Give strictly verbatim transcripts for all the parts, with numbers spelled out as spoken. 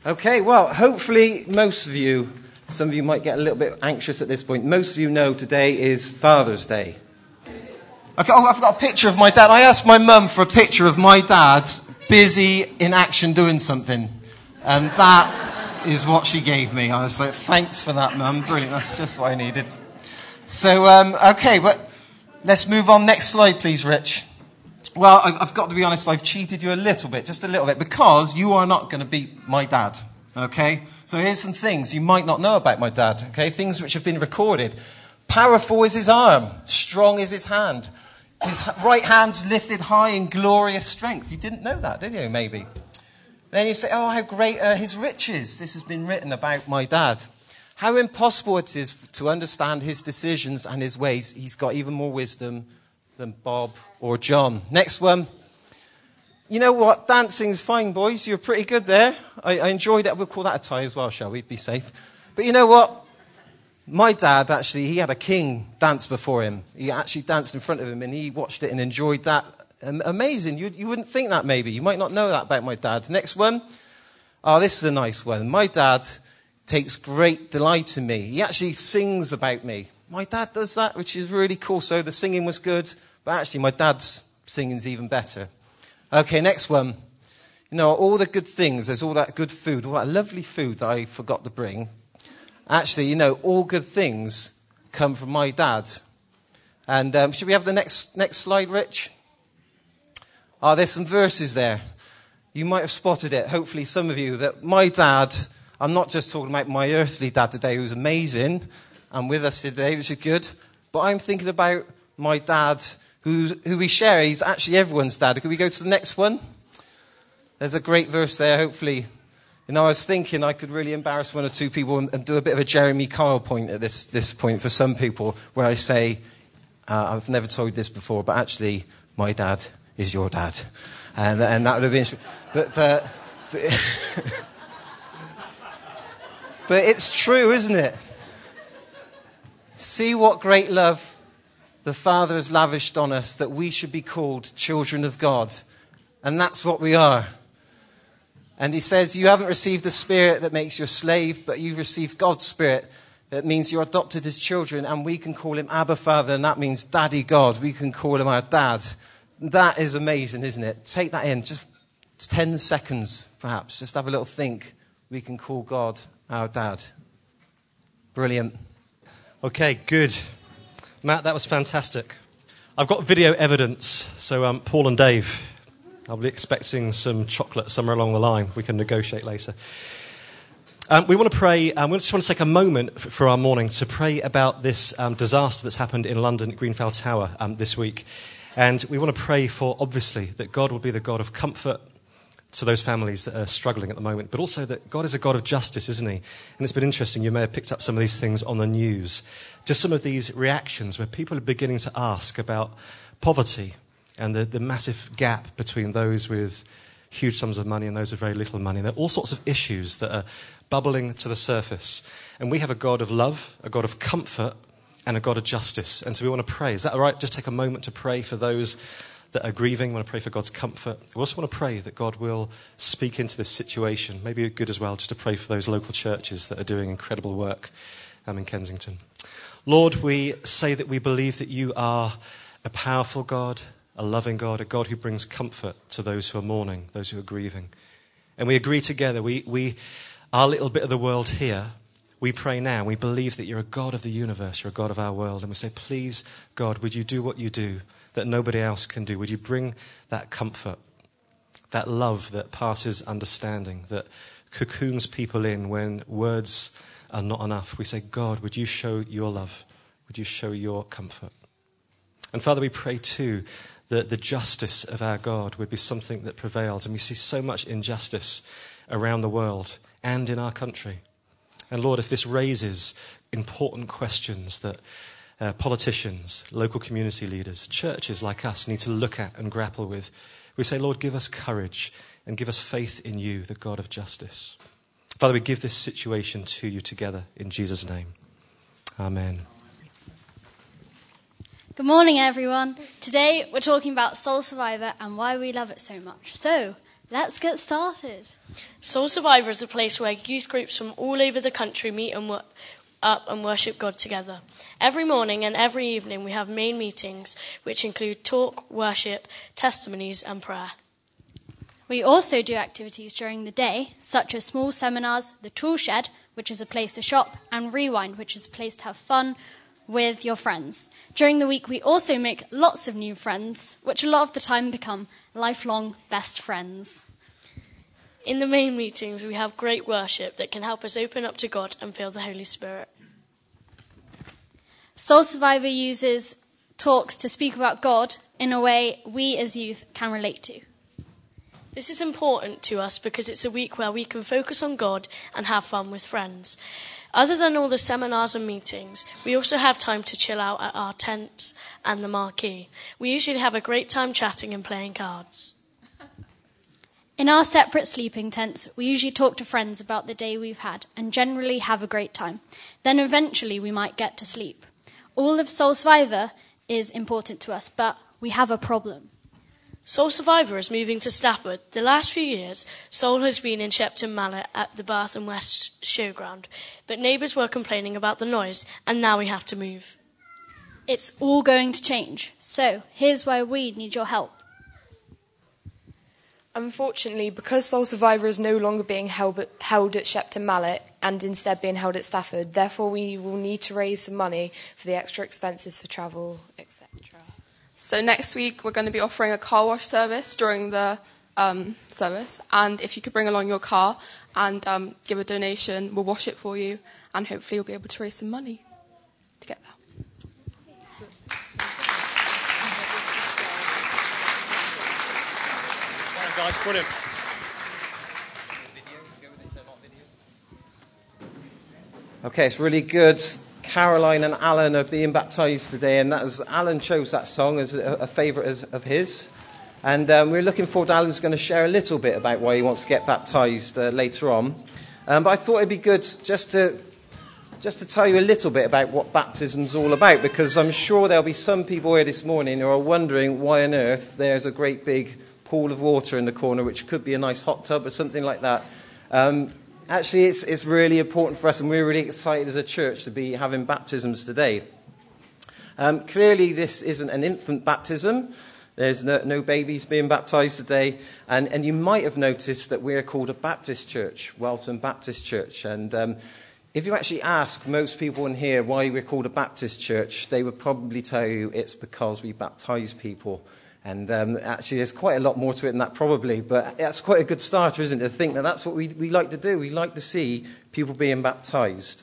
Okay, well, hopefully most of you, some of you might get a little bit anxious at this point. Most of you know today is Father's Day. Okay, oh, I've got a picture of my dad. I asked my mum for a picture of my dad busy in action doing something. And that is what she gave me. I was like, thanks for that, Mum. Brilliant. That's just what I needed. So, um, okay, but let's move on. Next slide, please, Rich. Well, I've, I've got to be honest, I've cheated you a little bit, just a little bit, because you are not going to beat my dad, okay? So here's some things you might not know about my dad, okay? Things which have been recorded. Powerful is his arm, strong is his hand. His right hand's lifted high in glorious strength. You didn't know that, did you, maybe? Then you say, oh, how great are his riches. This has been written about my dad. How impossible it is to understand his decisions and his ways. He's got even more wisdom than Bob or John. Next one. You know what? Dancing's fine, boys. You're pretty good there. I, I enjoyed it. We'll call that a tie as well, shall we? Be safe. But you know what? My dad, actually, he had a king dance before him. He actually danced in front of him, and he watched it and enjoyed that. Um, amazing. You, you wouldn't think that, maybe. You might not know that about my dad. Next one. Oh, this is a nice one. My dad takes great delight in me. He actually sings about me. My dad does that, which is really cool. So the singing was good, but actually my dad's singing's even better. Okay, next one. You know, all the good things, there's all that good food, all that lovely food that I forgot to bring. Actually, you know, all good things come from my dad. And um, should we have the next next slide, Rich? Oh, there's some verses there. You might have spotted it, hopefully some of you, that my dad, I'm not just talking about my earthly dad today, who's amazing, and with us today, which is good. But I'm thinking about my dad, who's, who we share. He's actually everyone's dad. Could we go to the next one? There's a great verse there, hopefully. You know, I was thinking I could really embarrass one or two people and, and do a bit of a Jeremy Kyle point at this, this point for some people, where I say, uh, I've never told this before, but actually, my dad is your dad. And, and that would have been... But... Uh, but, but it's true, isn't it? See what great love the Father has lavished on us, that we should be called children of God. And that's what we are. And he says, you haven't received the Spirit that makes you a slave, but you've received God's Spirit. That means you're adopted as children, and we can call him Abba Father, and that means Daddy God. We can call him our dad. That is amazing, isn't it? Take that in, just ten seconds, perhaps. Just have a little think. We can call God our dad. Brilliant. Okay, good. Matt, that was fantastic. I've got video evidence, so um, Paul and Dave, I'll be expecting some chocolate somewhere along the line. We can negotiate later. Um, we want to pray, um, we just want to take a moment for, for our morning to pray about this um, disaster that's happened in London at Grenfell Tower um, this week. And we want to pray for, obviously, that God will be the God of comfort to those families that are struggling at the moment, but also that God is a God of justice, isn't he? And it's been interesting, you may have picked up some of these things on the news, just some of these reactions where people are beginning to ask about poverty and the, the massive gap between those with huge sums of money and those with very little money. There are all sorts of issues that are bubbling to the surface. And we have a God of love, a God of comfort, and a God of justice. And so we want to pray. Is that all right? Just take a moment to pray for those that are grieving. We want to pray for God's comfort. We also want to pray that God will speak into this situation. Maybe good as well just to pray for those local churches that are doing incredible work um, in Kensington. Lord, we say that we believe that you are a powerful God, a loving God, a God who brings comfort to those who are mourning, those who are grieving. And we agree together, we, we our little bit of the world here, we pray now, we believe that you're a God of the universe, you're a God of our world, and we say, please, God, would you do what you do that nobody else can do? Would you bring that comfort, that love that passes understanding, that cocoons people in when words are not enough? We say, God, would you show your love? Would you show your comfort? And Father, we pray too that the justice of our God would be something that prevails. And we see so much injustice around the world and in our country. And Lord, if this raises important questions that uh, politicians, local community leaders, churches like us need to look at and grapple with, we say, Lord, give us courage and give us faith in you, the God of justice. Father, we give this situation to you together in Jesus' name. Amen. Good morning, everyone. Today we're talking about Soul Survivor and why we love it so much. So, Let's get started. Soul Survivor is a place where youth groups from all over the country meet and wo- up and worship God together. Every morning and every evening we have main meetings which include talk, worship, testimonies and prayer. We also do activities during the day, such as small seminars, the Tool Shed, which is a place to shop, and Rewind, which is a place to have fun with your friends. During the week, we also make lots of new friends, which a lot of the time become lifelong best friends. In the main meetings, we have great worship that can help us open up to God and feel the Holy Spirit. Soul Survivor uses talks to speak about God in a way we as youth can relate to. This is important to us because it's a week where we can focus on God and have fun with friends. Other than all the seminars and meetings, we also have time to chill out at our tents and the marquee. We usually have a great time chatting and playing cards. In our separate sleeping tents, we usually talk to friends about the day we've had and generally have a great time. Then eventually we might get to sleep. All of Soul Survivor is important to us, but we have a problem. Soul Survivor is moving to Stafford. The last few years, Soul has been in Shepton Mallet at the Bath and West Showground, but neighbours were complaining about the noise, and now we have to move. It's all going to change, so here's why we need your help. Unfortunately, because Soul Survivor is no longer being held at, held at Shepton Mallet and instead being held at Stafford, therefore we will need to raise some money for the extra expenses for travel, et cetera. So next week we're going to be offering a car wash service during the um, service, and if you could bring along your car and um, give a donation, we'll wash it for you, and hopefully you'll be able to raise some money to get there. Well, guys, brilliant. Okay, it's really good. Caroline and Alan are being baptised today, and that was Alan chose that song as a, a favourite of his. And um, we're looking forward to Alan's going to share a little bit about why he wants to get baptised uh, later on. Um, but I thought it'd be good just to just to tell you a little bit about what baptism's all about, because I'm sure there'll be some people here this morning who are wondering why on earth there's a great big pool of water in the corner, which could be a nice hot tub or something like that. Um, Actually, it's, it's really important for us, and we're really excited as a church to be having baptisms today. Um, clearly, this isn't an infant baptism. There's no, no babies being baptised today. And, and you might have noticed that we're called a Baptist church, Welton Baptist Church. And um, if you actually ask most people in here why we're called a Baptist church, they would probably tell you it's because we baptise people. And um, actually, there's quite a lot more to it than that, probably. But that's quite a good starter, isn't it, to think that that's what we, we like to do. We like to see people being baptised.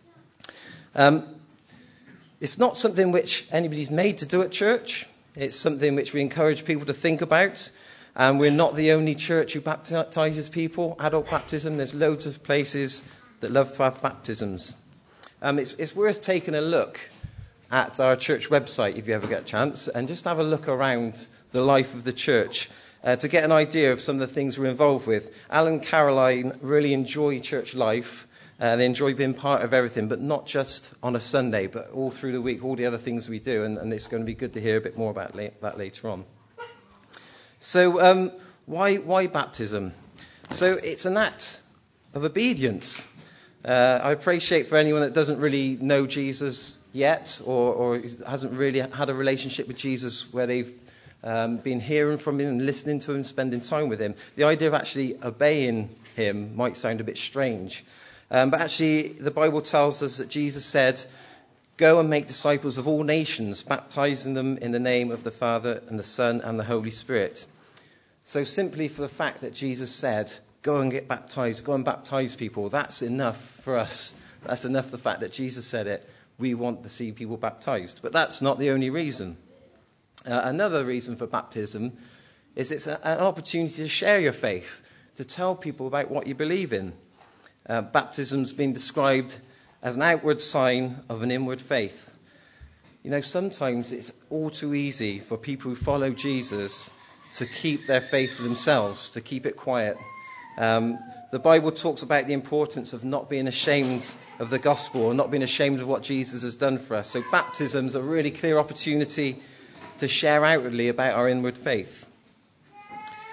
Um, it's not something which anybody's made to do at church. It's something which we encourage people to think about. And we're not the only church who baptises people, adult baptism. There's loads of places that love to have baptisms. Um, it's, it's worth taking a look at our church website if you ever get a chance, and just have a look around the life of the church uh, to get an idea of some of the things we're involved with. Alan and Caroline really enjoy church life. Uh, they enjoy being part of everything, but not just on a Sunday, but all through the week, all the other things we do, and, and it's going to be good to hear a bit more about la- that later on. So um, why, why baptism? So it's an act of obedience. Uh, I appreciate for anyone that doesn't really know Jesus yet, or, or hasn't really had a relationship with Jesus where they've um, been hearing from him and listening to him, spending time with him. The idea of actually obeying him might sound a bit strange. Um, but actually, the Bible tells us that Jesus said, "Go and make disciples of all nations, baptizing them in the name of the Father and the Son and the Holy Spirit." So simply for the fact that Jesus said, "Go and get baptized, go and baptize people," that's enough for us. That's enough, the fact that Jesus said it. We want to see people baptized. But that's not the only reason. Uh, another reason for baptism is it's a, an opportunity to share your faith, to tell people about what you believe in. Uh, baptism's been described as an outward sign of an inward faith. You know, sometimes it's all too easy for people who follow Jesus to keep their faith to themselves, to keep it quiet. Um, the Bible talks about the importance of not being ashamed of the gospel, or not being ashamed of what Jesus has done for us. So baptism is a really clear opportunity to share outwardly about our inward faith.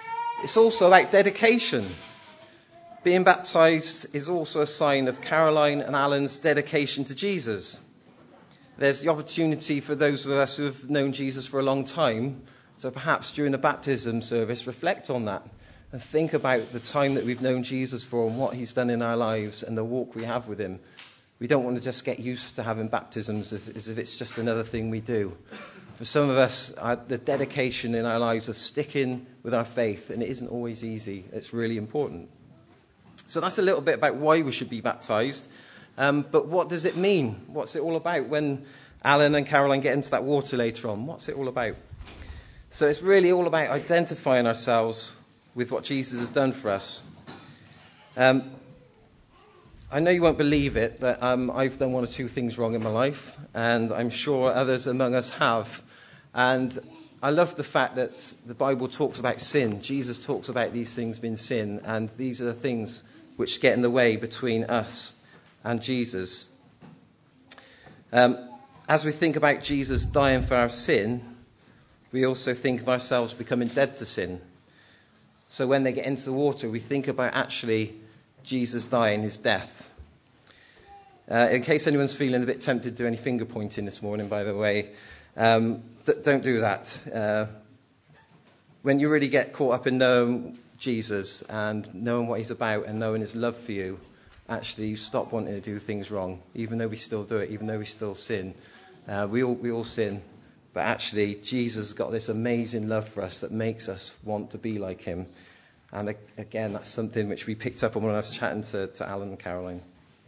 it's also about dedication. Being baptised is also a sign of Caroline and Alan's dedication to Jesus. There's the opportunity for those of us who have known Jesus for a long time, so perhaps during the baptism service, reflect on that and think about the time that we've known Jesus for and what he's done in our lives and the walk we have with him. We don't want to just get used to having baptisms as, as if it's just another thing we do. For some of us, our, the dedication in our lives of sticking with our faith, and it isn't always easy, it's really important. So that's a little bit about why we should be baptised. Um, but what does it mean? What's it all about when Alan and Caroline get into that water later on? What's it all about? So it's really all about identifying ourselves with what Jesus has done for us. Um, I know you won't believe it, but um, I've done one or two things wrong in my life, and I'm sure others among us have. And I love the fact that the Bible talks about sin. Jesus talks about these things being sin, and these are the things which get in the way between us and Jesus. Um, as we think about Jesus dying for our sin, we also think of ourselves becoming dead to sin. So when they get into the water, we think about actually Jesus dying, his death. Uh, in case anyone's feeling a bit tempted to do any finger pointing this morning, by the way, um, th- don't do that. Uh, when you really get caught up in knowing Jesus and knowing what he's about and knowing his love for you, actually you stop wanting to do things wrong, even though we still do it, even though we still sin. Uh, we all we all sin, but actually Jesus has got this amazing love for us that makes us want to be like him. And again, that's something which we picked up on when I was chatting to, to Alan and Caroline.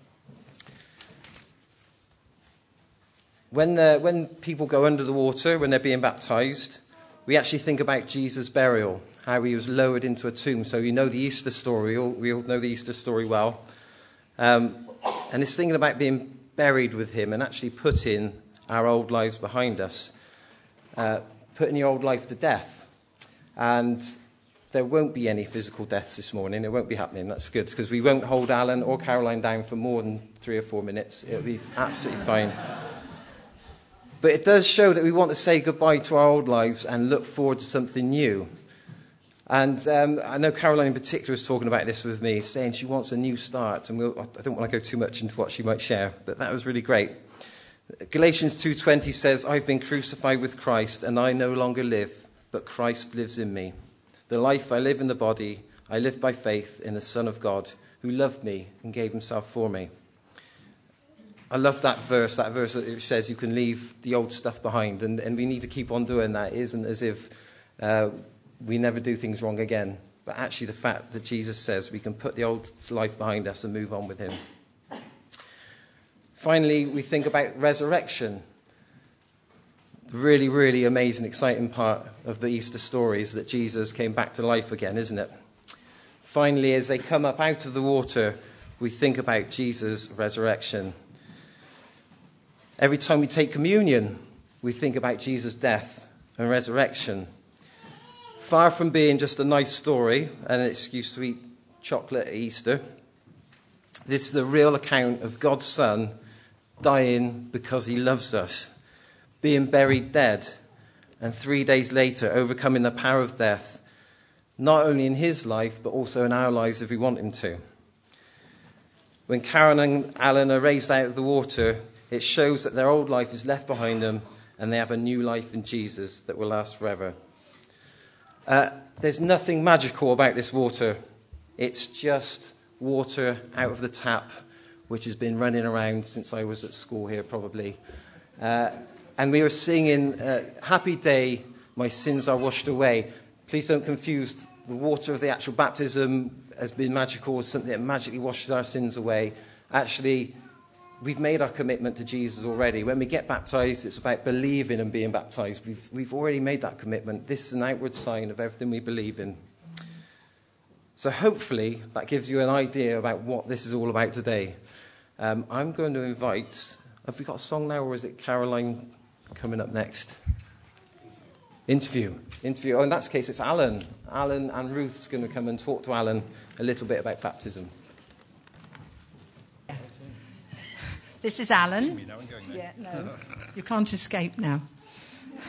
When, the, when people go under the water, when they're being baptised, we actually think about Jesus' burial, how he was lowered into a tomb. So you know the Easter story. We all, we all know the Easter story well. Um, and it's thinking about being buried with him and actually putting our old lives behind us. Uh, putting your old life to death. And there won't be any physical deaths this morning. It won't be happening. That's good, because we won't hold Alan or Caroline down for more than three or four minutes. It'll be absolutely fine. But it does show that we want to say goodbye to our old lives and look forward to something new. And um, I know Caroline in particular was talking about this with me, saying she wants a new start. And we'll, I don't want to go too much into what she might share, but that was really great. Galatians two twenty says, I've been crucified with Christ, and I no longer live, but Christ lives in me. The life I live in the body, I live by faith in the Son of God, who loved me and gave himself for me. I love that verse, that verse that says you can leave the old stuff behind, and, and we need to keep on doing that. It isn't as if uh, we never do things wrong again, but actually the fact that Jesus says we can put the old life behind us and move on with him. Finally, we think about resurrection. The really, really amazing, exciting part of the Easter story is that Jesus came back to life again, isn't it? Finally, as they come up out of the water, we think about Jesus' resurrection. Every time we take communion, we think about Jesus' death and resurrection. Far from being just a nice story and an excuse to eat chocolate at Easter, this is the real account of God's Son dying because he loves us, being buried dead, and three days later overcoming the power of death, not only in his life, but also in our lives if we want him to. When Karen and Alan are raised out of the water, it shows that their old life is left behind them and they have a new life in Jesus that will last forever. Uh, there's nothing magical about this water. It's just water out of the tap, which has been running around since I was at school here, probably. Uh, and we were singing, uh, Happy Day, my sins are washed away. Please don't confuse the water of the actual baptism as being magical or something that magically washes our sins away. Actually, we've made our commitment to Jesus already. When we get baptized, it's about believing and being baptized. We've, we've already made that commitment. This is an outward sign of everything we believe in. So hopefully that gives you an idea about what this is all about today. Um, I'm going to invite... Have we got a song now, or is it Caroline coming up next? Interview. Interview. Oh, in that case, it's Alan. Alan and Ruth's going to come and talk to Alan a little bit about baptism. This is Alan. Yeah, no, you can't escape now.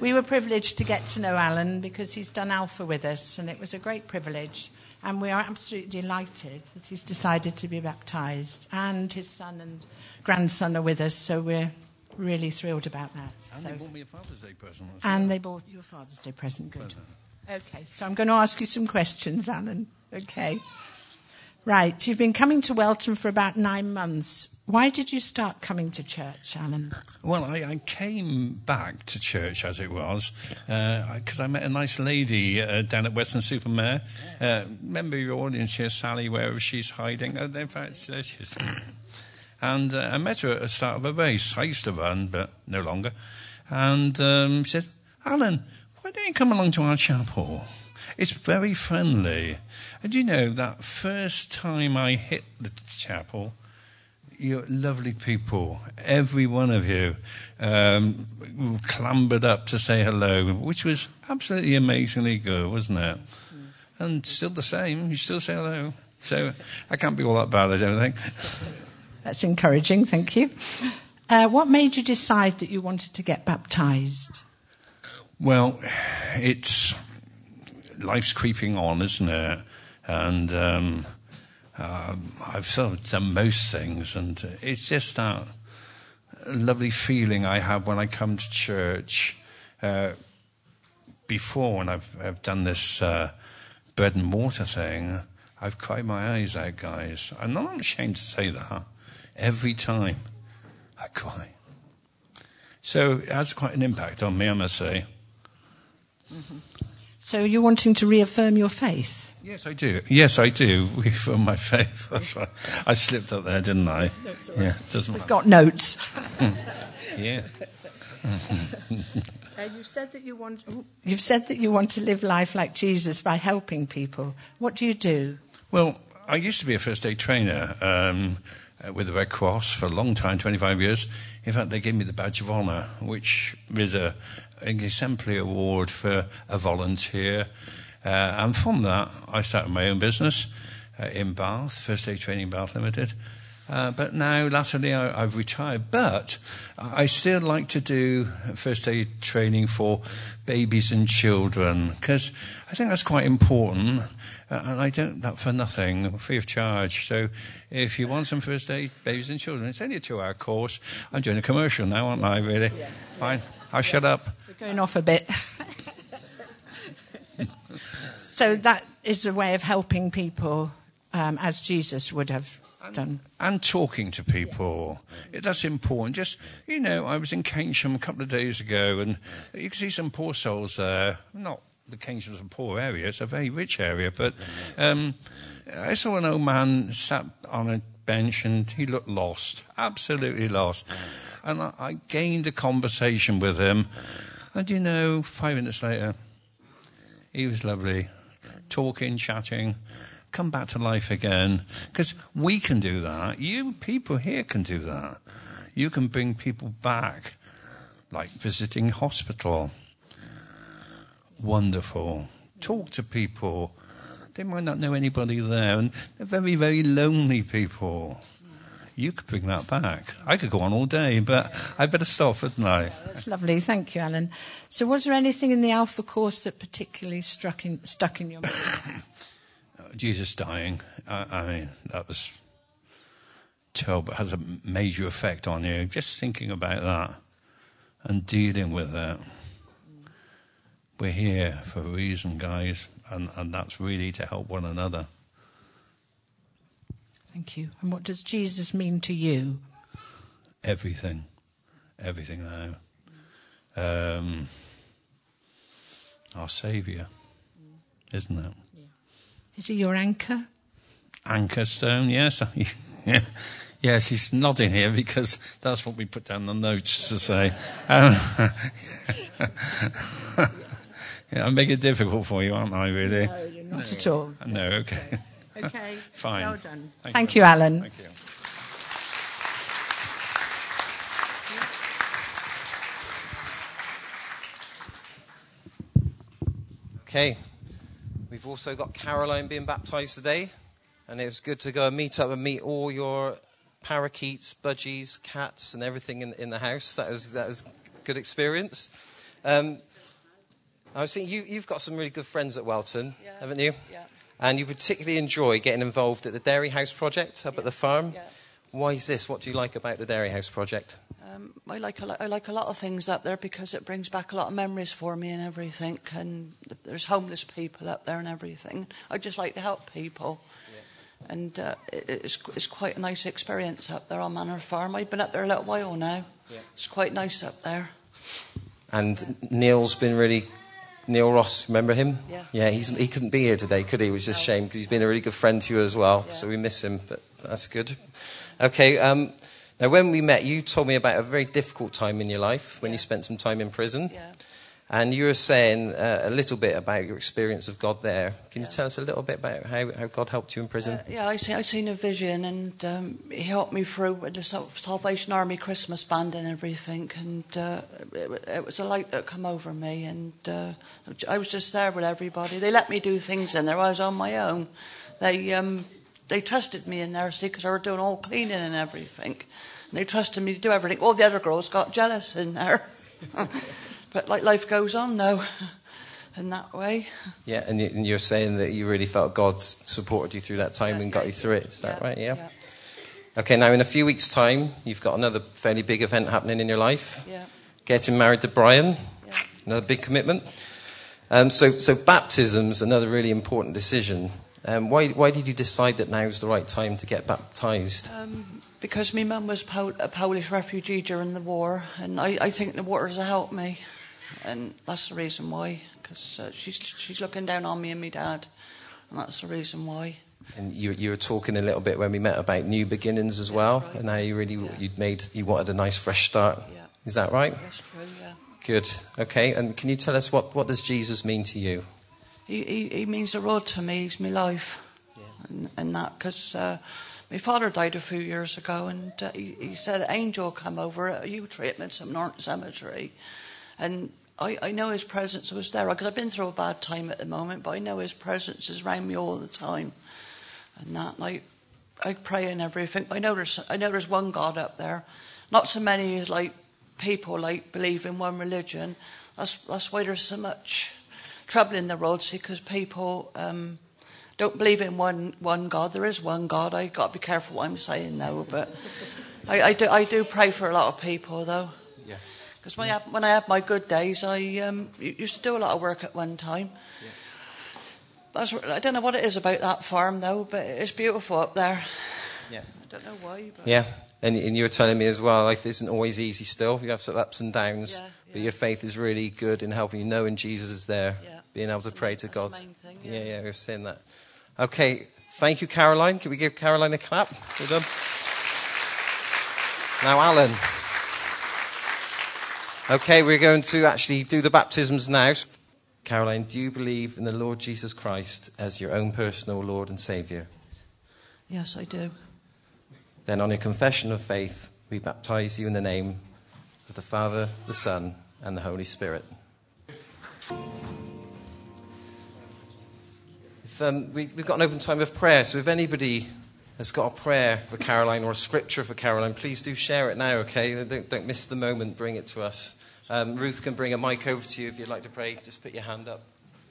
we were privileged to get to know Alan because he's done Alpha with us, and it was a great privilege. And we are absolutely delighted that he's decided to be baptised, and his son and grandson are with us, so we're really thrilled about that. And so. they bought me a Father's Day present. And they bought your Father's Day present, good. Okay, so I'm going to ask you some questions, Alan. Okay. Right, you've been coming to Welton for about nine months. Why did you start coming to church, Alan? Well, I, I came back to church, as it was, because uh, I, I met a nice lady uh, down at Weston-super-Mare. Uh, member of your audience here, Sally, wherever she's hiding. Oh, in fact, there she is. And uh, I met her at the start of a race. I used to run, but no longer. And um, she said, Alan, why don't you come along to our chapel? It's very friendly. And you know, that first time I hit the chapel, you're lovely people, every one of you, um, clambered up to say hello, which was absolutely amazingly good, wasn't it? Mm. And still the same, you still say hello. So I can't be all that bad, I don't think. That's encouraging, thank you. Uh, what made you decide that you wanted to get baptised? Well, it's... life's creeping on, isn't it? And um, um, I've sort of done most things, and it's just that lovely feeling I have when I come to church. Uh, before, when I've, I've done this uh, bread and water thing, I've cried my eyes out, guys. I'm not ashamed to say that. Every time I cry. So it has quite an impact on me, I must say. Mm-hmm. So you're wanting to reaffirm your faith? Yes, I do. Yes, I do. Reaffirm my faith. That's right. I slipped up there, didn't I? That's all right. Yeah, doesn't We've matter. got notes. Yeah. uh, you've said that you want. You've said that you want to live life like Jesus by helping people. What do you do? Well, I used to be a first aid trainer um, with the Red Cross for a long time, twenty-five years. In fact, they gave me the Badge of Honour, which is a an exemplary award for a volunteer. Uh, and from that, I started my own business uh, in Bath, First Aid Training Bath Limited. Uh, but now, latterly, I, I've retired. But I still like to do first aid training for babies and children, because I think that's quite important. Uh, and I don't that for nothing, free of charge. So if you want some first aid, babies and children, it's only a two-hour course. I'm doing a commercial now, aren't I, really? Yeah. Fine. I'll yeah. shut up. We're going off a bit. So that is a way of helping people um, as Jesus would have and, done. And talking to people. Yeah. That's important. Just, you know, I was in Keynsham a couple of days ago, and you can see some poor souls there. Not the Keynsham is a poor area, it's a very rich area, but um, I saw an old man sat on a bench and he looked lost, absolutely lost. And I, I gained a conversation with him, and you know, five minutes later, he was lovely, talking, chatting, come back to life again. Because we can do that. You people here can do that. You can bring people back, like visiting hospital. Wonderful. Talk to people. They might not know anybody there, and they're very, very lonely people. You could bring that back. I could go on all day, but I better stop, hadn't I? That's lovely. Thank you, Alan. So was there anything in the Alpha course that particularly struck in, stuck in your mind? Jesus dying. I, I mean, that was terrible. It has a major effect on you. Just thinking about that and dealing with that. We're here for a reason, guys, and, and that's really to help one another. Thank you. And what does Jesus mean to you? Everything. Everything now. Um, our Saviour, isn't it? Yeah. Is he your anchor? Anchor stone, yes. Yeah. Yes, he's nodding here because that's what we put down the notes to say. Um, yeah, I make it difficult for you, aren't I, really? No, you're not no. at all. No, okay. Okay. Fine. Well done. Thank, Thank you, you, Alan. Thank you. Okay. We've also got Caroline being baptised today. And it was good to go and meet up and meet all your parakeets, budgies, cats, and everything in, in the house. That was that was a good experience. Um, I was thinking, you, you've got some really good friends at Welton, yeah. haven't you? Yeah. And you particularly enjoy getting involved at the Dairy House Project up yeah. at the farm. Yeah. Why is this? What do you like about the Dairy House Project? Um, I like a lot, I like a lot of things up there because it brings back a lot of memories for me and everything. And there's homeless people up there and everything. I just like to help people. Yeah. And uh, it, it's it's quite a nice experience up there on Manor Farm. I've been up there a little while now. Yeah. It's quite nice up there. And Neil's been really... Neil Ross, remember him? Yeah. Yeah, he's, he couldn't be here today, could he? It was just a no. shame because he's been a really good friend to you as well. Yeah. So we miss him, but that's good. Okay, um, now when we met, you told me about a very difficult time in your life when yeah. you spent some time in prison. Yeah. And you were saying uh, a little bit about your experience of God there. Can you yeah. tell us a little bit about how, how God helped you in prison? Uh, yeah, I see, I seen a vision, and um, he helped me through with the Salvation Army Christmas band and everything, and uh, it, it was a light that come over me, and uh, I was just there with everybody. They let me do things in there. I was on my own. They um, they trusted me in there, see, because I was doing all cleaning and everything. And they trusted me to do everything. All the other girls got jealous in there. But like life goes on now, in that way. Yeah, and, you, and you're saying that you really felt God supported you through that time yeah, and got yeah, you through it. Is that yeah, right? Yeah? yeah. Okay, now in a few weeks' time, you've got another fairly big event happening in your life. Yeah. Getting married to Brian, yeah. another big commitment. Um, so, so baptism's another really important decision. Um, why, why did you decide that now's the right time to get baptised? Um, because my mum was Pol- a Polish refugee during the war, and I, I think the waters have helped me. And that's the reason why, because uh, she's she's looking down on me and my dad, and that's the reason why. And you you were talking a little bit when we met about new beginnings as well, right. and how you really yeah. you'd made you wanted a nice fresh start. Yeah. Is that right? That's true. Yeah. Good. Okay. And can you tell us what, what does Jesus mean to you? He he, he means the road to me. He's my life, yeah. and and that because uh, my father died a few years ago, and uh, he, he said an angel come over at a yew tree at Midsummer Norton Cemetery, and I, I know his presence was there because I've been through a bad time at the moment, but I know his presence is around me all the time, and that. And I, I pray and everything. I know there's I know there's one God up there, not so many like people like believe in one religion. That's that's why there's so much trouble in the road, see, because people um, don't believe in one one God. There is one God. I got to be careful what I'm saying though, but I, I do I do pray for a lot of people though. Because when, when I had my good days, I um, used to do a lot of work at one time. Yeah. That's, I don't know what it is about that farm, though, but it's beautiful up there. Yeah. I don't know why. But yeah, and, and you were telling me as well, life isn't always easy still. You have sort of ups and downs, yeah, yeah. but your faith is really good in helping you, knowing Jesus is there, yeah. being able to that's pray main, to that's God. The main thing, yeah. yeah, yeah, we're saying that. Okay, thank you, Caroline. Can we give Caroline a clap? Well done. Now, Alan. Okay, we're going to actually do the baptisms now. Caroline, do you believe in the Lord Jesus Christ as your own personal Lord and Saviour? Yes, I do. Then on your confession of faith, we baptise you in the name of the Father, the Son, and the Holy Spirit. If, um, we, we've got an open time of prayer, so if anybody has got a prayer for Caroline or a scripture for Caroline, please do share it now, okay? Don't, don't miss the moment, bring it to us. Um, Ruth can bring a mic over to you if you'd like to pray. Just put your hand up.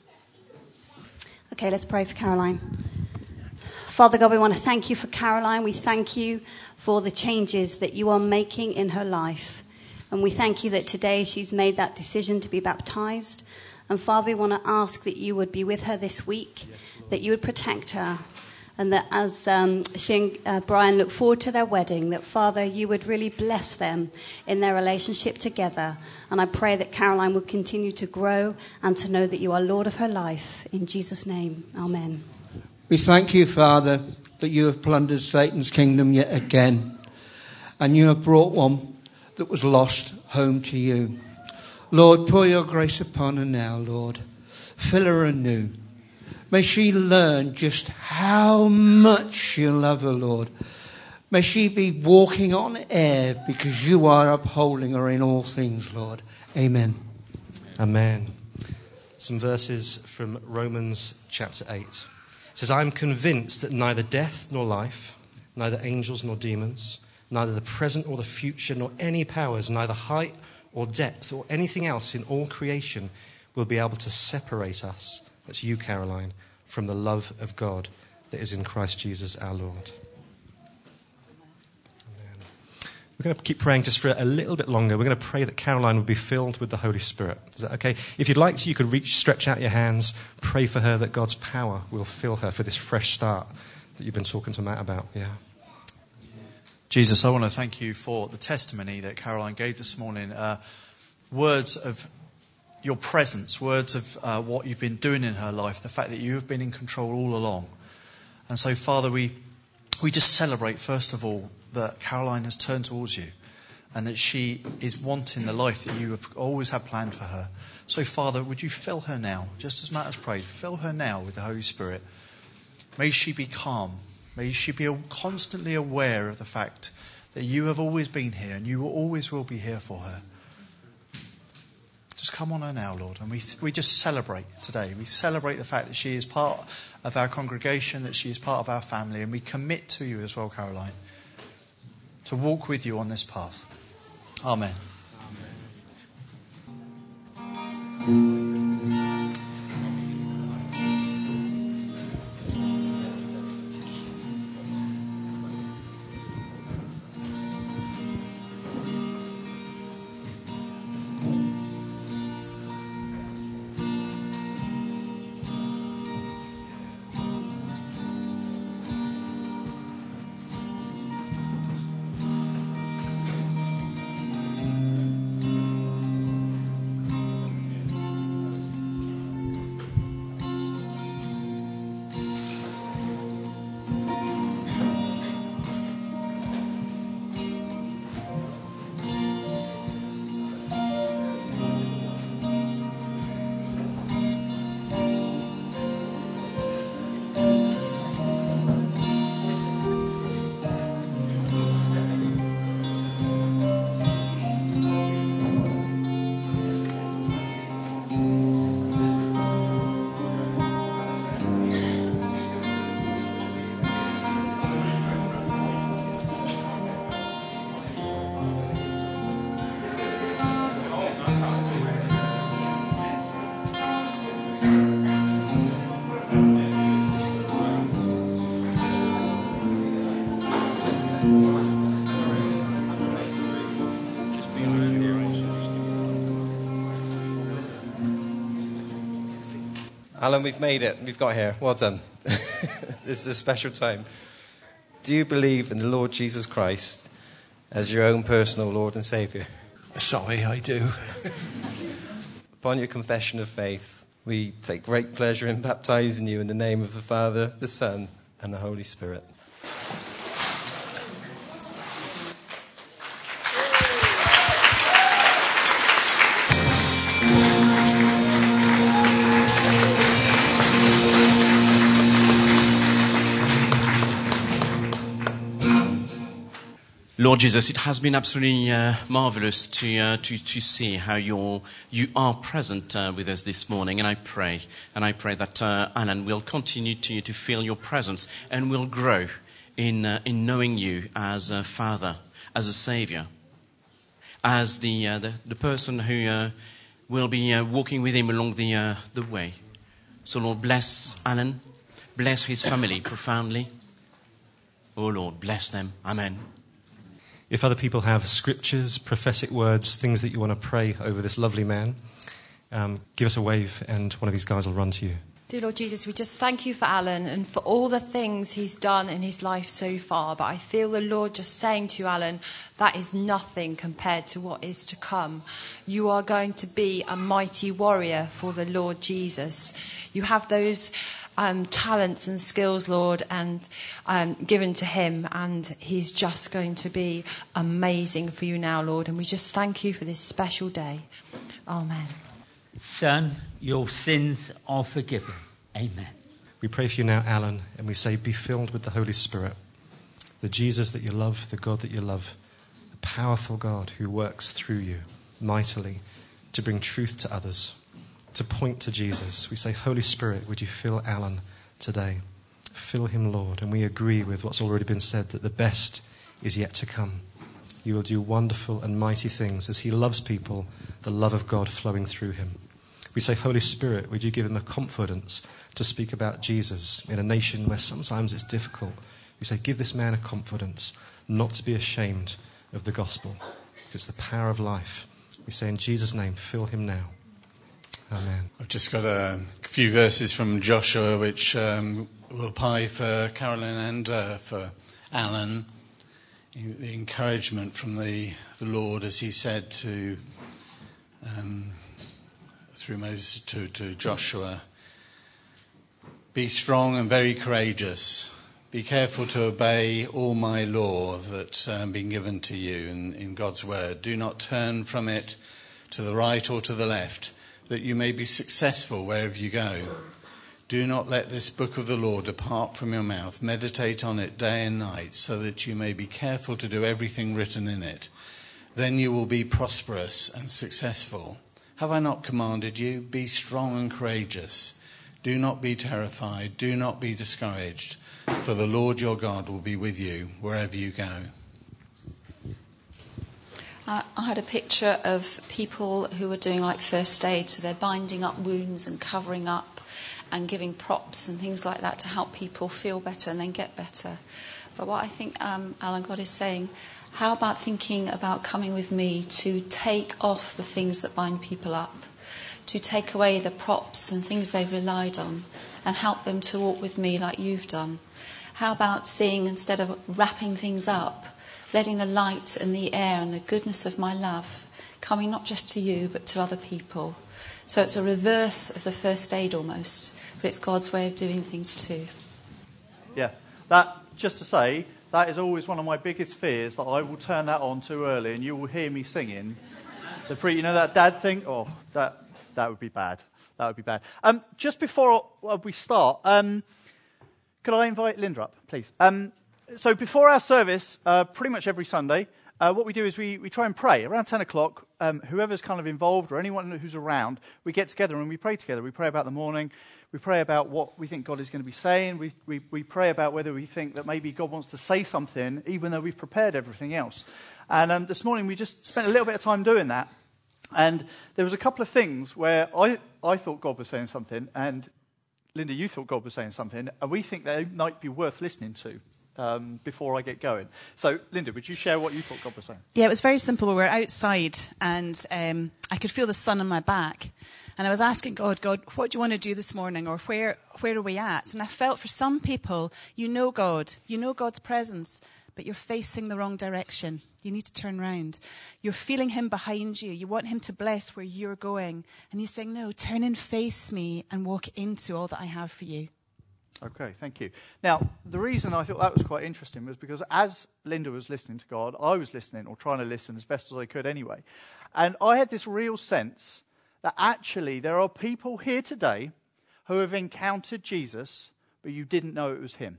Okay, let's pray for Caroline. Father God, we want to thank you for Caroline. We thank you for the changes that you are making in her life. And we thank you that today she's made that decision to be baptized. And Father, we want to ask that you would be with her this week, yes, that you would protect her. And that as um, she and uh, Brian look forward to their wedding, that, Father, you would really bless them in their relationship together. And I pray that Caroline would continue to grow and to know that you are Lord of her life. In Jesus' name, amen. We thank you, Father, that you have plundered Satan's kingdom yet again. And you have brought one that was lost home to you. Lord, pour your grace upon her now, Lord. Fill her anew. May she learn just how much you love her, Lord. May she be walking on air because you are upholding her in all things, Lord. Amen. Amen. Some verses from Romans chapter eight. It says, I am convinced that neither death nor life, neither angels nor demons, neither the present or the future, nor any powers, neither height or depth or anything else in all creation will be able to separate us, that's you, Caroline, from the love of God that is in Christ Jesus our Lord. Amen. We're going to keep praying just for a little bit longer. We're going to pray that Caroline will be filled with the Holy Spirit. Is that okay? If you'd like to, you could reach, stretch out your hands, pray for her that God's power will fill her for this fresh start that you've been talking to Matt about. Yeah. Jesus, I want to thank you for the testimony that Caroline gave this morning. Uh, words of your presence, words of uh, what you've been doing in her life, the fact that you have been in control all along. And so, Father, we we just celebrate, first of all, that Caroline has turned towards you and that she is wanting the life that you have always had planned for her. So, Father, would you fill her now, just as Matt has prayed, fill her now with the Holy Spirit. May she be calm. May she be constantly aware of the fact that you have always been here and you always will be here for her. Just come on her now, Lord. And we we just celebrate today. We celebrate the fact that she is part of our congregation, that she is part of our family. And we commit to you as well, Caroline, to walk with you on this path. Amen. Amen. Alan, we've made it. We've got here. Well done. This is a special time. Do you believe in the Lord Jesus Christ as your own personal Lord and Saviour? Sorry, I do. Upon your confession of faith, we take great pleasure in baptizing you in the name of the Father, the Son, and the Holy Spirit. Lord Jesus, it has been absolutely uh, marvelous to, uh, to to see how you're, you are present uh, with us this morning, and I pray, and I pray that uh, Alan will continue to to feel your presence and will grow in uh, in knowing you as a Father, as a Saviour, as the uh, the, the person who uh, will be uh, walking with him along the uh, the way. So Lord, bless Alan, bless his family profoundly. Oh Lord, bless them. Amen. If other people have scriptures, prophetic words, things that you want to pray over this lovely man, um, give us a wave and one of these guys will run to you. Dear Lord Jesus, we just thank you for Alan and for all the things he's done in his life so far. But I feel the Lord just saying to Alan, that is nothing compared to what is to come. You are going to be a mighty warrior for the Lord Jesus. You have those Um, talents and skills, Lord, and um, given to him, and he's just going to be amazing for you now, Lord, and we just thank you for this special day. Amen. Son, your sins are forgiven. Amen. We pray for you now, Alan, and we say, be filled with the Holy Spirit, the Jesus that you love, the God that you love, the powerful God who works through you mightily to bring truth to others, to point to Jesus. We say, Holy Spirit, would you fill Alan today? Fill him, Lord. And we agree with what's already been said, that the best is yet to come. You will do wonderful and mighty things as he loves people, the love of God flowing through him. We say, Holy Spirit, would you give him the confidence to speak about Jesus in a nation where sometimes it's difficult? We say, give this man a confidence not to be ashamed of the gospel. It's the power of life. We say in Jesus' name, fill him now. Amen. I've just got a few verses from Joshua which um, will apply for Carolyn and uh, for Alan. The encouragement from the, the Lord, as he said to um, through Moses to, to Joshua, be strong and very courageous. Be careful to obey all my law that's um, been given to you in, in God's word. Do not turn from it to the right or to the left, that you may be successful wherever you go. Do not let this book of the law depart from your mouth. Meditate on it day and night, so that you may be careful to do everything written in it. Then you will be prosperous and successful. Have I not commanded you? Be strong and courageous. Do not be terrified. Do not be discouraged. For the Lord your God will be with you wherever you go. I had a picture of people who were doing like first aid, so they're binding up wounds and covering up and giving props and things like that to help people feel better and then get better. But what I think um, Alan God is saying, how about thinking about coming with me to take off the things that bind people up, to take away the props and things they've relied on and help them to walk with me like you've done? How about seeing, instead of wrapping things up, letting the light and the air and the goodness of my love coming not just to you but to other people? So it's a reverse of the first aid almost, but it's God's way of doing things too. Yeah, that, just to say, that is always one of my biggest fears, that I will turn that on too early and you will hear me singing. The pre, you know that dad thing? Oh, that that would be bad. That would be bad. Um, just before we start, um, could I invite Linda up, please? Um, so before our service, uh, pretty much every Sunday, uh, what we do is we, we try and pray. Around ten o'clock, um, whoever's kind of involved or anyone who's around, we get together and we pray together. We pray about the morning. We pray about what we think God is going to be saying. We, we, we pray about whether we think that maybe God wants to say something, even though we've prepared everything else. And um, this morning we just spent a little bit of time doing that. And there was a couple of things where I, I thought God was saying something, and Linda, you thought God was saying something, and we think they might be worth listening to um, before I get going. So, Linda, would you share what you thought God was saying? Yeah, it was very simple. We were outside, and um, I could feel the sun on my back. And I was asking God, God, what do you want to do this morning, or where where are we at? And I felt for some people, you know God, you know God's presence, but you're facing the wrong direction. You need to turn around. You're feeling him behind you. You want him to bless where you're going. And he's saying, no, turn and face me and walk into all that I have for you. Okay, thank you. Now, the reason I thought that was quite interesting was because as Linda was listening to God, I was listening, or trying to listen as best as I could anyway. And I had this real sense that actually there are people here today who have encountered Jesus, but you didn't know it was him.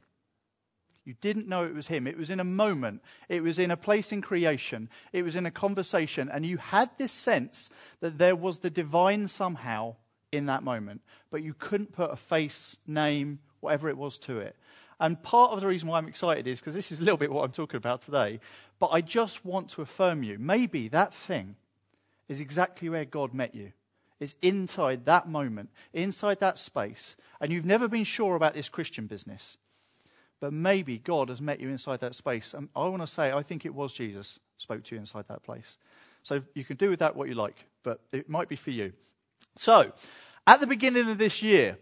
You didn't know it was him. It was in a moment. It was in a place in creation. It was in a conversation. And you had this sense that there was the divine somehow in that moment. But you couldn't put a face, name, whatever it was to it. And part of the reason why I'm excited is because this is a little bit what I'm talking about today. But I just want to affirm you. Maybe that thing is exactly where God met you. It's inside that moment, inside that space. And you've never been sure about this Christian business. But maybe God has met you inside that space. And I want to say, I think it was Jesus spoke to you inside that place. So you can do with that what you like, but it might be for you. So, at the beginning of this year,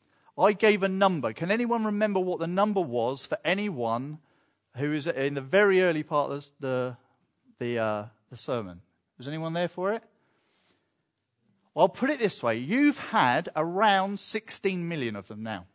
I gave a number. Can anyone remember what the number was for anyone who is in the very early part of the, the, uh, the sermon? Was anyone there for it? I'll put it this way. You've had around sixteen million of them now.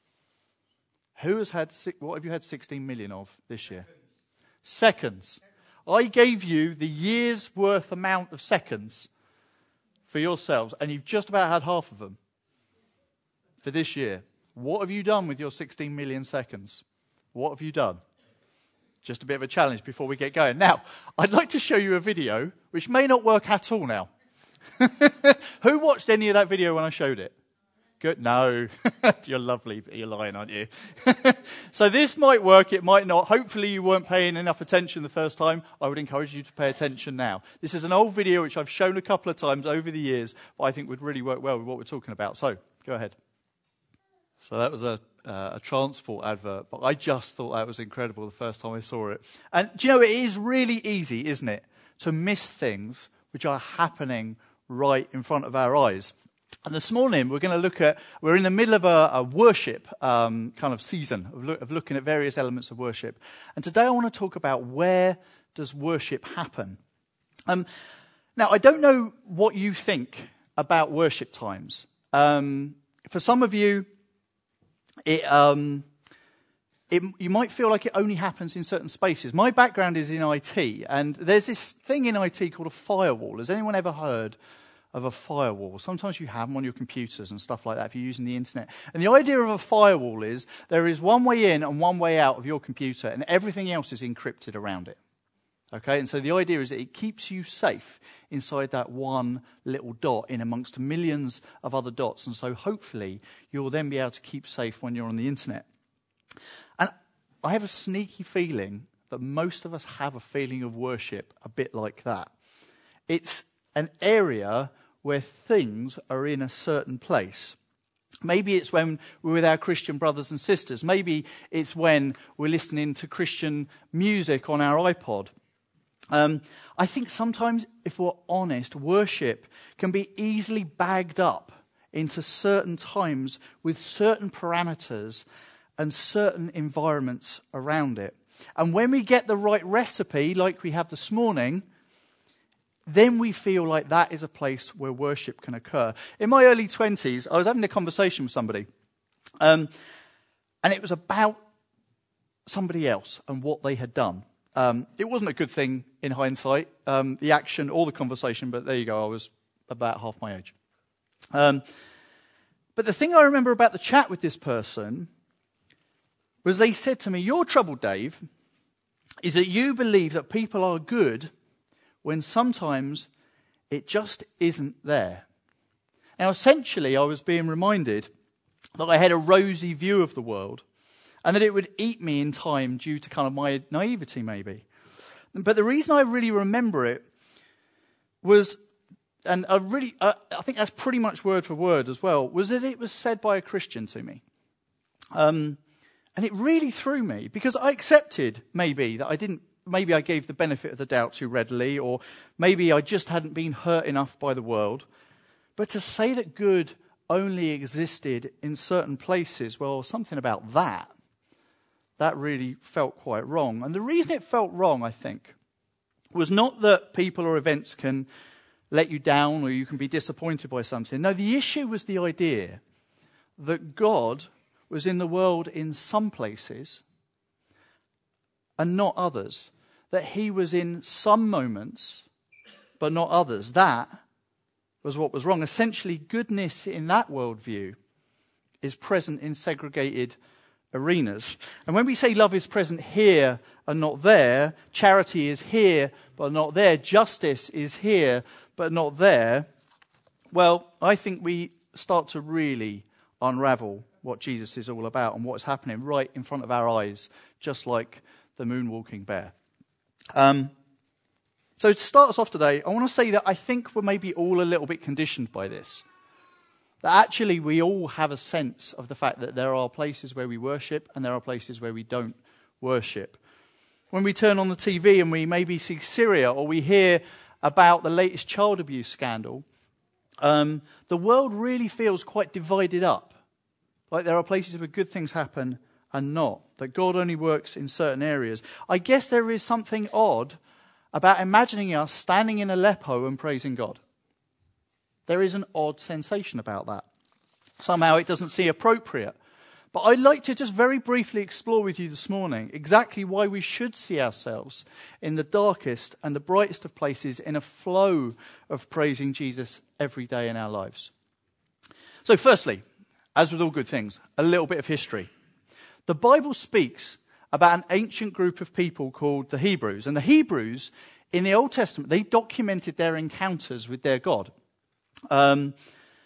Who has had, what have you had sixteen million of this year? Seconds. I gave you the year's worth amount of seconds for yourselves, and you've just about had half of them for this year. What have you done with your sixteen million seconds? What have you done? Just a bit of a challenge before we get going. Now, I'd like to show you a video which may not work at all now. Who watched any of that video when I showed it? Good. No. You're lovely, but you're lying, aren't you? So this might work, it might not. Hopefully you weren't paying enough attention the first time. I would encourage you to pay attention now. This is an old video which I've shown a couple of times over the years, but I think would really work well with what we're talking about. So, go ahead. So that was a, uh, a transport advert, but I just thought that was incredible the first time I saw it. And do you know, it is really easy, isn't it, to miss things which are happening right in front of our eyes. And this morning we're going to look at, we're in the middle of a, a worship um, kind of season of, look, of looking at various elements of worship. And today I want to talk about where does worship happen. Um, now, I don't know what you think about worship times. Um, for some of you, it, um, it, you might feel like it only happens in certain spaces. My background is in I T, and there's this thing in I T called a firewall. Has anyone ever heard of a firewall? Sometimes you have them on your computers and stuff like that if you're using the internet. And the idea of a firewall is there is one way in and one way out of your computer, and everything else is encrypted around it. Okay, and so the idea is that it keeps you safe inside that one little dot in amongst millions of other dots, and so hopefully you'll then be able to keep safe when you're on the internet. And I have a sneaky feeling that most of us have a feeling of worship a bit like that. It's an area where things are in a certain place. Maybe it's when we're with our Christian brothers and sisters. Maybe it's when we're listening to Christian music on our iPod. Um, I think sometimes, if we're honest, worship can be easily bagged up into certain times with certain parameters and certain environments around it. And when we get the right recipe, like we have this morning, then we feel like that is a place where worship can occur. In my early twenties, I was having a conversation with somebody, um, and it was about somebody else and what they had done. Um, it wasn't a good thing in hindsight, um, the action or the conversation, but there you go, I was about half my age. Um, but the thing I remember about the chat with this person was they said to me, your trouble, Dave, is that you believe that people are good when sometimes it just isn't there. Now, essentially, I was being reminded that I had a rosy view of the world and that it would eat me in time due to kind of my naivety, maybe. But the reason I really remember it was, and I really, uh, I think that's pretty much word for word as well, was that it was said by a Christian to me. Um, and it really threw me because I accepted, maybe, that I didn't Maybe I gave the benefit of the doubt too readily, or maybe I just hadn't been hurt enough by the world. But to say that good only existed in certain places, well, something about that, that really felt quite wrong. And the reason it felt wrong, I think, was not that people or events can let you down or you can be disappointed by something. No, the issue was the idea that God was in the world in some places and not others. That he was in some moments, but not others. That was what was wrong. Essentially, goodness in that worldview is present in segregated arenas. And when we say love is present here and not there, charity is here but not there, justice is here but not there, well, I think we start to really unravel what Jesus is all about and what's happening right in front of our eyes, just like the moonwalking bear. Um, so to start us off today, I want to say that I think we're maybe all a little bit conditioned by this. That actually we all have a sense of the fact that there are places where we worship and there are places where we don't worship. When we turn on the T V and we maybe see Syria or we hear about the latest child abuse scandal, um, the world really feels quite divided up. Like there are places where good things happen and not, that God only works in certain areas. I guess there is something odd about imagining us standing in Aleppo and praising God. There is an odd sensation about that. Somehow it doesn't seem appropriate. But I'd like to just very briefly explore with you this morning exactly why we should see ourselves in the darkest and the brightest of places in a flow of praising Jesus every day in our lives. So firstly, as with all good things, a little bit of history. The Bible speaks about an ancient group of people called the Hebrews. And the Hebrews, in the Old Testament, they documented their encounters with their God. Um,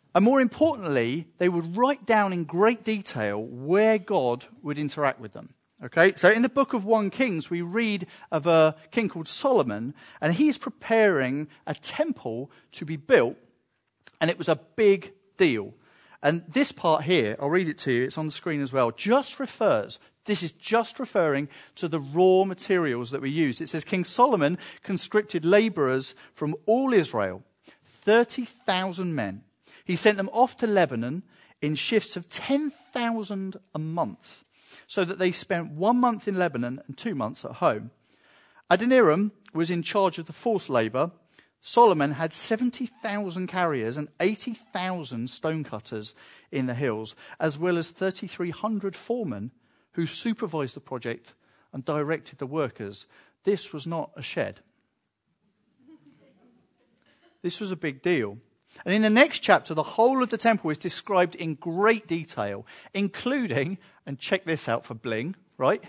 And more importantly, they would write down in great detail where God would interact with them. Okay, so in the book of First Kings, we read of a king called Solomon, and he's preparing a temple to be built, and it was a big deal. And this part here, I'll read it to you, it's on the screen as well, just refers, this is just referring to the raw materials that we used. It says, King Solomon conscripted laborers from all Israel, thirty thousand men. He sent them off to Lebanon in shifts of ten thousand a month, so that they spent one month in Lebanon and two months at home. Adoniram was in charge of the forced labour. Solomon had seventy thousand carriers and eighty thousand stonecutters in the hills, as well as thirty-three hundred foremen who supervised the project and directed the workers. This was not a shed. This was a big deal. And in the next chapter, the whole of the temple is described in great detail, including, and check this out for bling, right?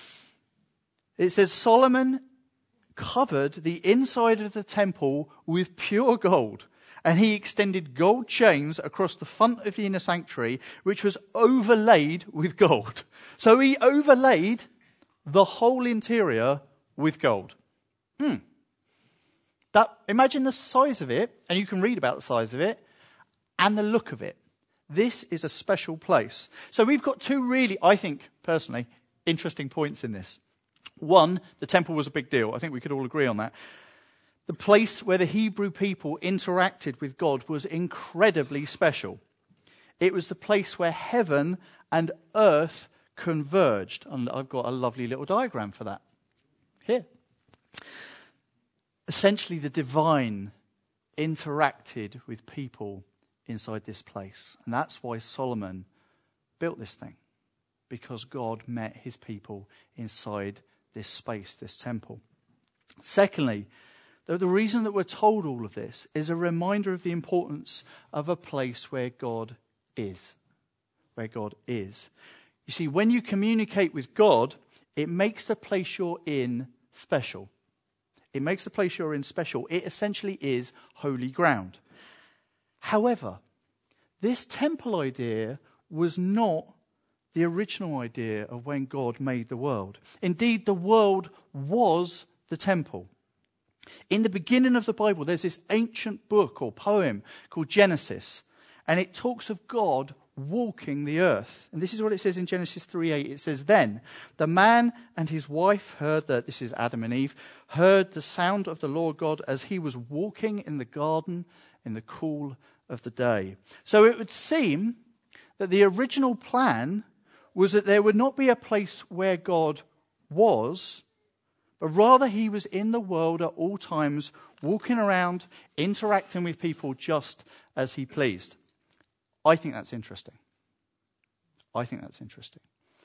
It says Solomon covered the inside of the temple with pure gold, and he extended gold chains across the front of the inner sanctuary, which was overlaid with gold. So he overlaid the whole interior with gold. Hmm. That, imagine the size of it, and you can read about the size of it, and the look of it. This is a special place. So we've got two really, I think, personally, interesting points in this. One, the temple was a big deal. I think we could all agree on that. The place where the Hebrew people interacted with God was incredibly special. It was the place where heaven and earth converged. And I've got a lovely little diagram for that here. Essentially, the divine interacted with people inside this place. And that's why Solomon built this thing, because God met his people inside this space, this temple. Secondly, the, the reason that we're told all of this is a reminder of the importance of a place where God is. Where God is. You see, when you communicate with God, it makes the place you're in special. It makes the place you're in special. It essentially is holy ground. However, this temple idea was not the original idea of when God made the world. Indeed, the world was the temple. In the beginning of the Bible, there's this ancient book or poem called Genesis, and it talks of God walking the earth. And this is what it says in Genesis three eight. It says, Then the man and his wife heard that, this is Adam and Eve, heard the sound of the Lord God as he was walking in the garden in the cool of the day. So it would seem that the original plan was that there would not be a place where God was, but rather he was in the world at all times, walking around, interacting with people just as he pleased. I think that's interesting. I think that's interesting.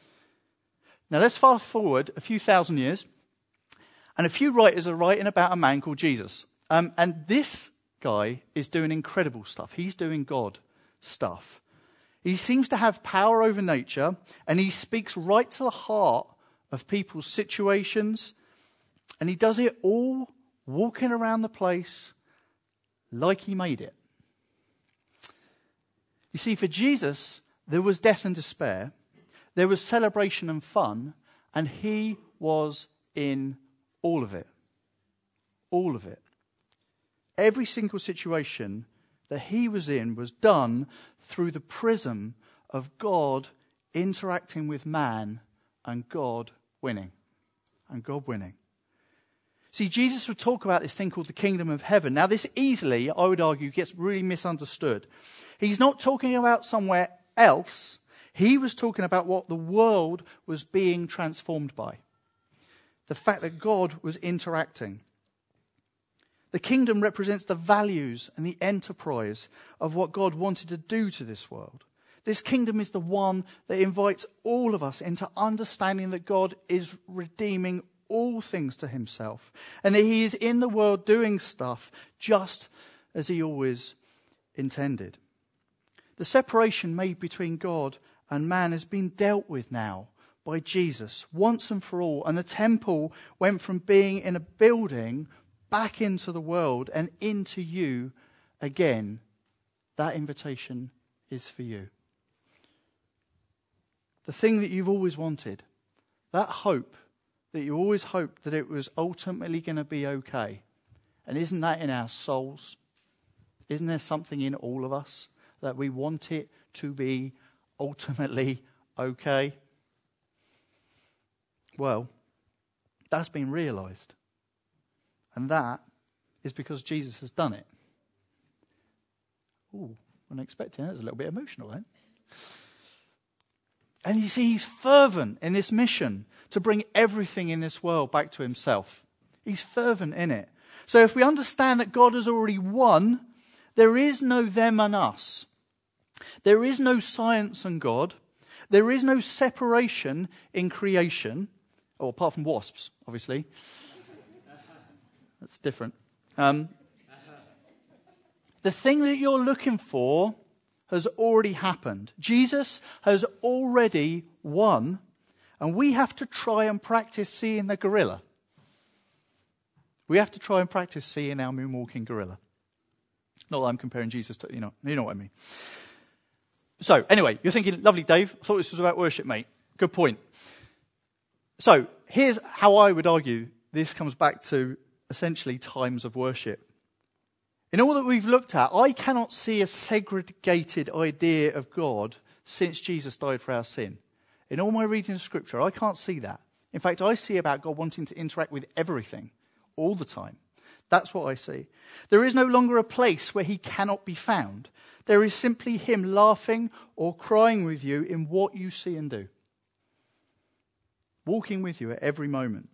Now let's fast forward a few thousand years, and a few writers are writing about a man called Jesus. Um, and this guy is doing incredible stuff. He's doing God stuff. He seems to have power over nature, and he speaks right to the heart of people's situations, and he does it all walking around the place like he made it. You see, for Jesus, there was death and despair, there was celebration and fun, and he was in all of it. All of it. Every single situation that he was in was done through the prism of God interacting with man and God winning. And God winning. See, Jesus would talk about this thing called the kingdom of heaven. Now, this easily, I would argue, gets really misunderstood. He's not talking about somewhere else. He was talking about what the world was being transformed by. The fact that God was interacting. The kingdom represents the values and the enterprise of what God wanted to do to this world. This kingdom is the one that invites all of us into understanding that God is redeeming all things to himself, and that he is in the world doing stuff just as he always intended. The separation made between God and man has been dealt with now by Jesus once and for all, and the temple went from being in a building back into the world and into you again that invitation is for you. The thing that you've always wanted, that hope that you always hoped that it was ultimately going to be okay. And isn't that in our souls? Isn't there something in all of us that we want it to be ultimately okay? Well, that's been realised. And that is because Jesus has done it. Ooh, wasn't expecting it. It was a little bit emotional then. And you see, he's fervent in this mission to bring everything in this world back to himself. He's fervent in it. So if we understand that God has already won, there is no them and us. There is no science and God. There is no separation in creation. Or apart from wasps, obviously. That's different. Um, the thing that you're looking for has already happened. Jesus has already won, and we have to try and practice seeing the gorilla. We have to try and practice seeing our moonwalking gorilla. Not that I'm comparing Jesus to, you know, you know what I mean. So, anyway, you're thinking, lovely, Dave. I thought this was about worship, mate. Good point. So, here's how I would argue this comes back to essentially times of worship. In all that we've looked at, I cannot see a segregated idea of God since Jesus died for our sin. In all my reading of Scripture, I can't see that. In fact, I see about God wanting to interact with everything, all the time. That's what I see. There is no longer a place where he cannot be found. There is simply him laughing or crying with you in what you see and do. Walking with you at every moment.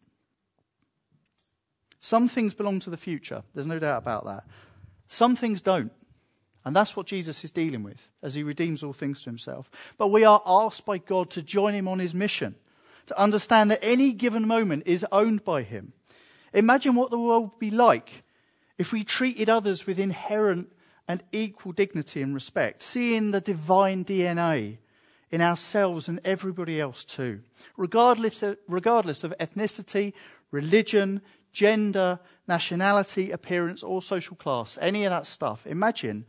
Some things belong to the future. There's no doubt about that. Some things don't. And that's what Jesus is dealing with as he redeems all things to himself. But we are asked by God to join him on his mission, to understand that any given moment is owned by him. Imagine what the world would be like if we treated others with inherent and equal dignity and respect, seeing the divine D N A in ourselves and everybody else too, regardless of, regardless of ethnicity, religion, gender, nationality, appearance, or social class, any of that stuff. Imagine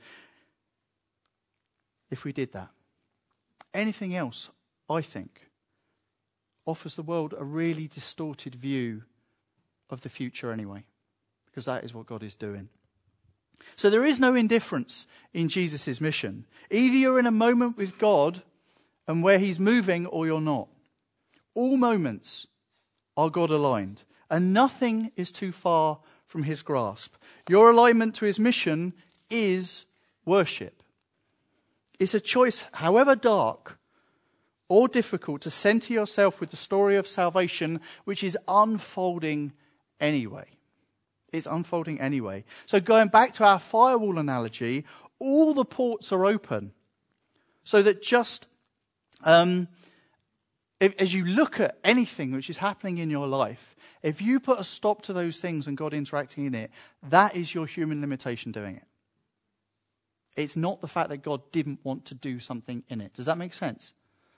if we did that. Anything else, I think, offers the world a really distorted view of the future anyway, because that is what God is doing. So there is no indifference in Jesus' mission. Either you're in a moment with God and where he's moving, or you're not. All moments are God-aligned, and nothing is too far from his grasp. Your alignment to his mission is worship. It's a choice, however dark or difficult, to center yourself with the story of salvation, which is unfolding anyway. It's unfolding anyway. So going back to our firewall analogy, all the ports are open. So that just um, if, as you look at anything which is happening in your life, if you put a stop to those things and God interacting in it, that is your human limitation doing it. It's not the fact that God didn't want to do something in it. Does that make sense?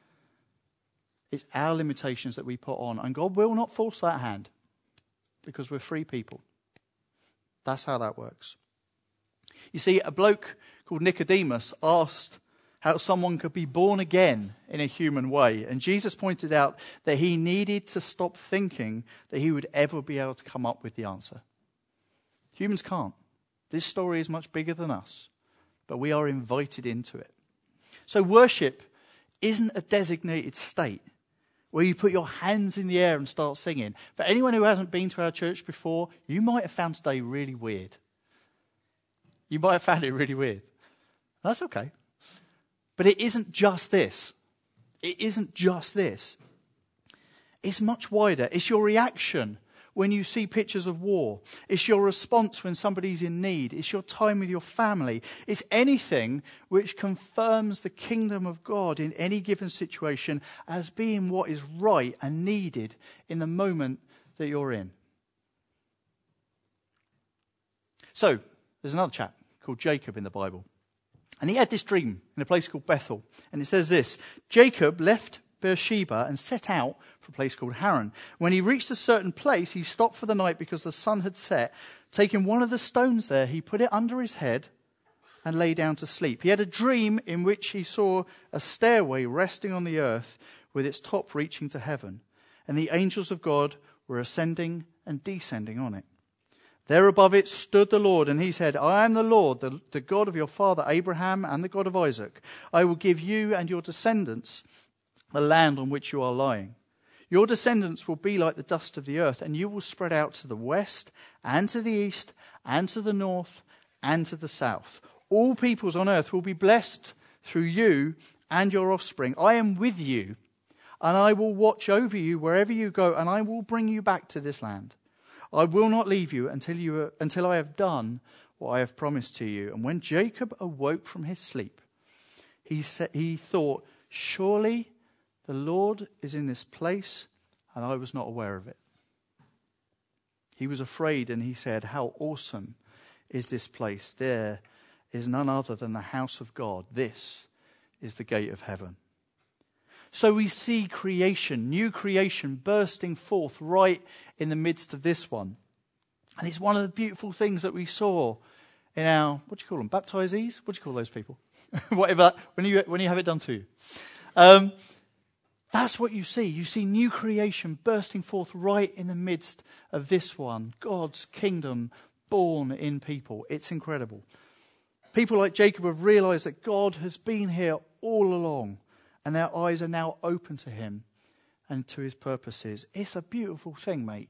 It's our limitations that we put on, and God will not force that hand because we're free people. That's how that works. You see, a bloke called Nicodemus asked how someone could be born again in a human way. And Jesus pointed out that he needed to stop thinking that he would ever be able to come up with the answer. Humans can't. This story is much bigger than us, but we are invited into it. So worship isn't a designated state where you put your hands in the air and start singing. For anyone who hasn't been to our church before, you might have found today really weird. You might have found it really weird. That's okay. But it isn't just this. It isn't just this. It's much wider. It's your reaction when you see pictures of war. It's your response when somebody's in need. It's your time with your family. It's anything which confirms the kingdom of God in any given situation as being what is right and needed in the moment that you're in. So, there's another chap called Jacob in the Bible. And he had this dream in a place called Bethel. And it says this: Jacob left Beersheba and set out for a place called Haran. When he reached a certain place, he stopped for the night because the sun had set. Taking one of the stones there, he put it under his head and lay down to sleep. He had a dream in which he saw a stairway resting on the earth with its top reaching to heaven, and the angels of God were ascending and descending on it. There above it stood the Lord, and he said, I am the Lord, the, the God of your father Abraham and the God of Isaac. I will give you and your descendants the land on which you are lying. Your descendants will be like the dust of the earth, and you will spread out to the west and to the east and to the north and to the south. All peoples on earth will be blessed through you and your offspring. I am with you, and I will watch over you wherever you go, and I will bring you back to this land. I will not leave you until you until I have done what I have promised to you. And when Jacob awoke from his sleep, he said, he thought, surely the Lord is in this place, and I was not aware of it. He was afraid, and he said, how awesome is this place? There is none other than the house of God. This is the gate of heaven. So we see creation, new creation, bursting forth right in the midst of this one. And it's one of the beautiful things that we saw in our, what do you call them, baptizees? What do you call those people? Whatever, when you when you have it done to you. Um, that's what you see. You see new creation bursting forth right in the midst of this one. God's kingdom born in people. It's incredible. People like Jacob have realized that God has been here all along, and their eyes are now open to him and to his purposes. It's a beautiful thing, mate.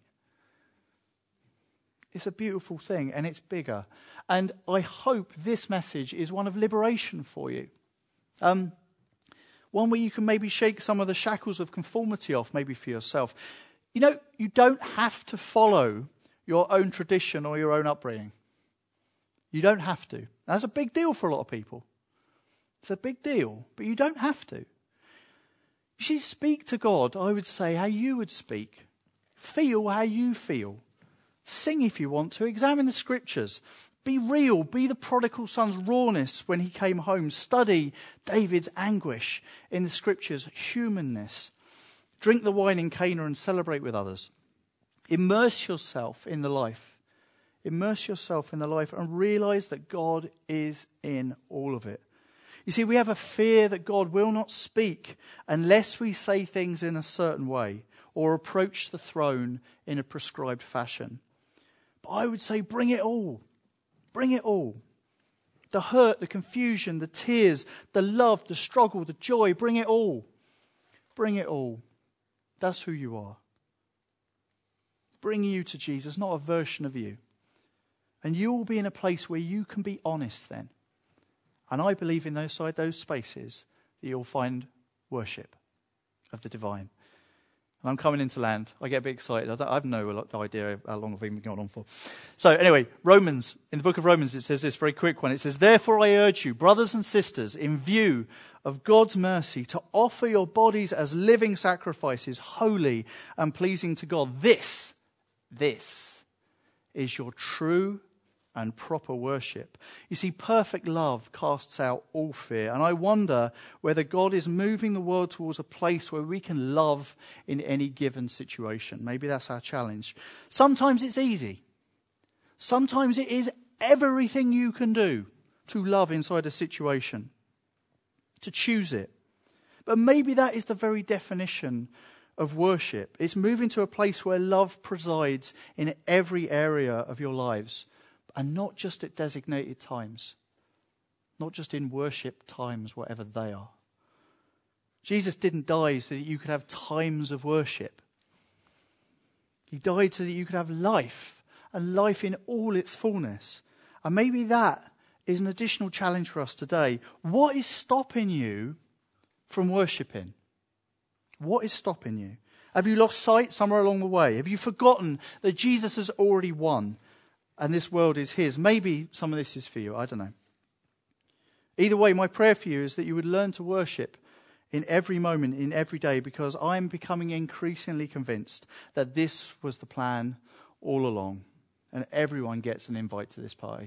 It's a beautiful thing, and it's bigger. And I hope this message is one of liberation for you. Um, one where you can maybe shake some of the shackles of conformity off, maybe for yourself. You know, you don't have to follow your own tradition or your own upbringing. You don't have to. That's a big deal for a lot of people. It's a big deal, but you don't have to. You should speak to God, I would say, how you would speak. Feel how you feel. Sing if you want to. Examine the scriptures. Be real. Be the prodigal son's rawness when he came home. Study David's anguish in the scriptures, humanness. Drink the wine in Cana and celebrate with others. Immerse yourself in the life. Immerse yourself in the life and realize that God is in all of it. You see, we have a fear that God will not speak unless we say things in a certain way or approach the throne in a prescribed fashion. But I would say bring it all. Bring it all. The hurt, the confusion, the tears, the love, the struggle, the joy, bring it all. Bring it all. That's who you are. Bring you to Jesus, not a version of you. And you will be in a place where you can be honest then. And I believe in those side those spaces that you'll find worship of the divine. And I'm coming into land. I get a bit excited. I, don't, I have no idea how long I've even gone on for. So anyway, Romans, in the book of Romans, it says this very quick one. It says, therefore I urge you, brothers and sisters, in view of God's mercy, to offer your bodies as living sacrifices, holy and pleasing to God. This, this is your true and proper worship. You see, perfect love casts out all fear. And I wonder whether God is moving the world towards a place where we can love in any given situation. Maybe that's our challenge. Sometimes it's easy. Sometimes it is everything you can do to love inside a situation, to choose it. But maybe that is the very definition of worship. It's moving to a place where love presides in every area of your lives. And not just at designated times. Not just in worship times, whatever they are. Jesus didn't die so that you could have times of worship. He died so that you could have life. And life in all its fullness. And maybe that is an additional challenge for us today. What is stopping you from worshipping? What is stopping you? Have you lost sight somewhere along the way? Have you forgotten that Jesus has already won? And this world is his. Maybe some of this is for you. I don't know. Either way, my prayer for you is that you would learn to worship in every moment, in every day, because I'm becoming increasingly convinced that this was the plan all along. And everyone gets an invite to this party.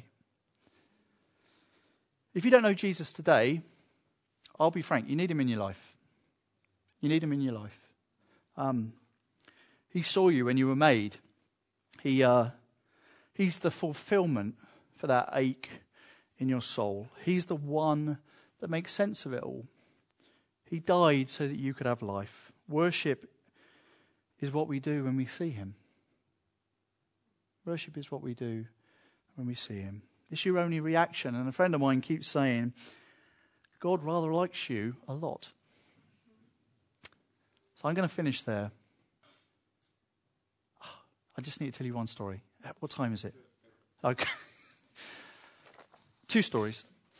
If you don't know Jesus today, I'll be frank, you need him in your life. You need him in your life. Um, he saw you when you were made. He... Uh, He's the fulfillment for that ache in your soul. He's the one that makes sense of it all. He died so that you could have life. Worship is what we do when we see him. Worship is what we do when we see him. It's your only reaction. And a friend of mine keeps saying, God rather likes you a lot. So I'm going to finish there. I just need to tell you one story. What time is it? Okay. Two stories.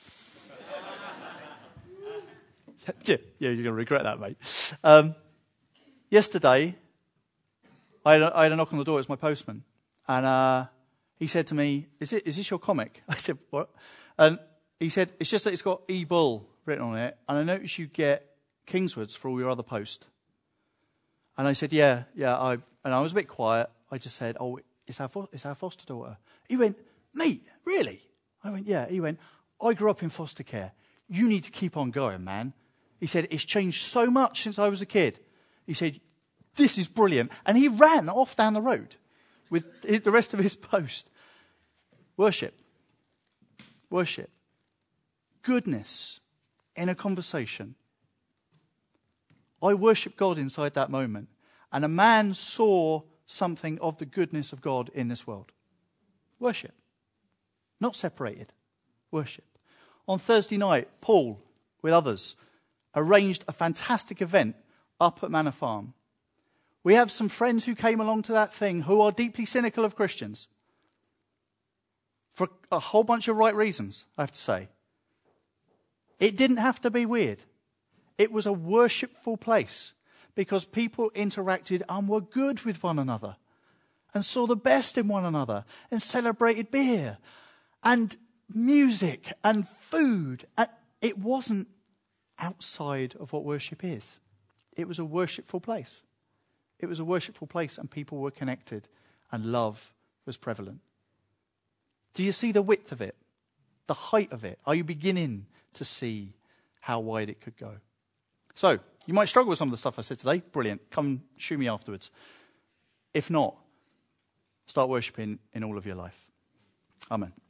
yeah, yeah, you're going to regret that, mate. Um, yesterday, I had, a, I had a knock on the door. It's my postman. And uh, he said to me, is, it, is this your comic? I said, what? And he said, it's just that it's got E-Bull written on it. And I noticed you get Kingswoods for all your other post. And I said, yeah, yeah. I, and I was a bit quiet. I just said, oh, it's our, fo- it's our foster daughter. He went, mate, really? I went, yeah. He went, I grew up in foster care. You need to keep on going, man. He said, it's changed so much since I was a kid. He said, this is brilliant. And he ran off down the road with the rest of his post. Worship. Worship. Goodness in a conversation. I worship God inside that moment. And a man saw something of the goodness of God in this world. Worship. Not separated. Worship. On Thursday night, Paul, with others, arranged a fantastic event up at Manor Farm. We have some friends who came along to that thing who are deeply cynical of Christians. For a whole bunch of right reasons, I have to say. It didn't have to be weird. It was a worshipful place because people interacted and were good with one another and saw the best in one another and celebrated beer and music and food. And it wasn't outside of what worship is. It was a worshipful place. It was a worshipful place and people were connected and love was prevalent. Do you see the width of it? The height of it? Are you beginning to see how wide it could go? So, you might struggle with some of the stuff I said today. Brilliant. Come shoot me afterwards. If not, start worshipping in all of your life. Amen.